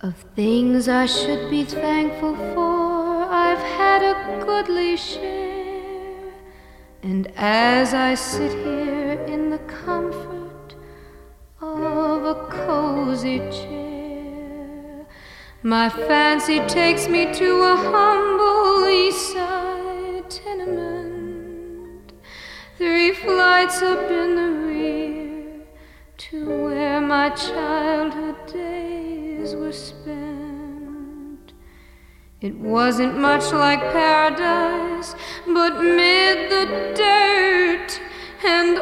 Of things I should be thankful for, I've had a goodly share. And as I sit here in the comfort of a cozy chair, my fancy takes me to a humble east side tenement, 3 flights up in the rear, to where my childhood days were spent. It wasn't much like paradise, but mid the dirt and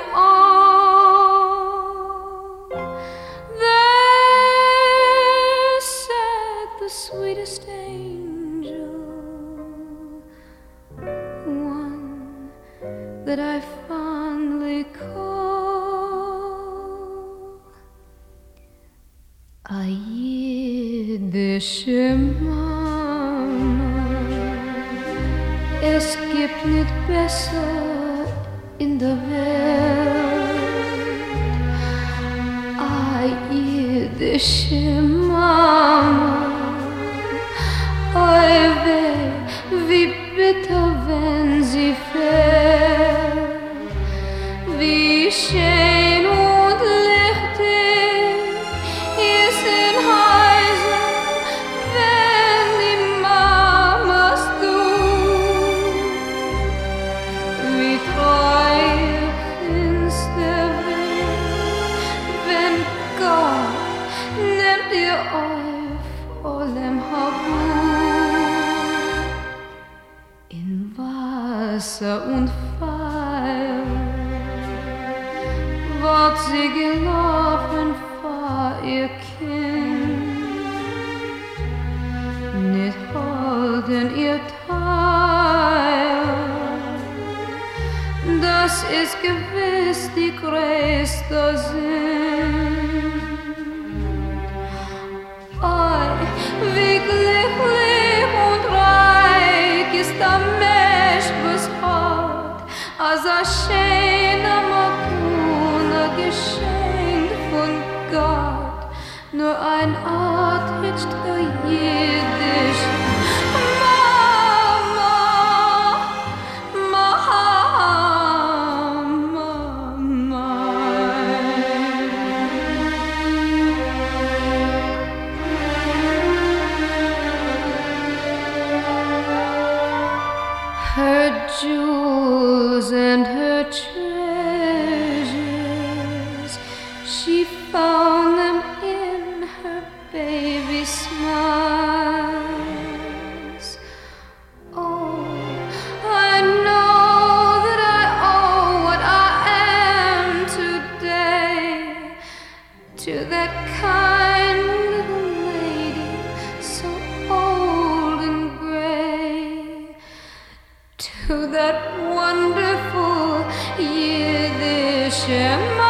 all, there sat the sweetest angel, one that I fondly call a jüdische Mama. Es gibt nicht besser in der Welt. A jüdische Mama. Oi weh, wie bitter, wenn sie fällt. Wie schön und lichtig ist in Häusern, wenn die Mamas tun. Wie treu finster wird, wenn Gott nimmt ihr euch vor dem Habut. In Wasser und Feuer wird sie gelaufen vor ihr Kind, nicht holden ihr Teil. Das ist gewiss die größte Sinn. Oi, wie glücklich und reich ist der Mensch, was hat, als schöner Makuna geschenkt von Gott. Nur ein Ort hitcht der jüdische Mama, Mama. Her jewels and her treasures, she found them in her baby smiles. Oh, I know that I owe what I am today to that kind little lady, so old and gray, to that wonderful Yiddish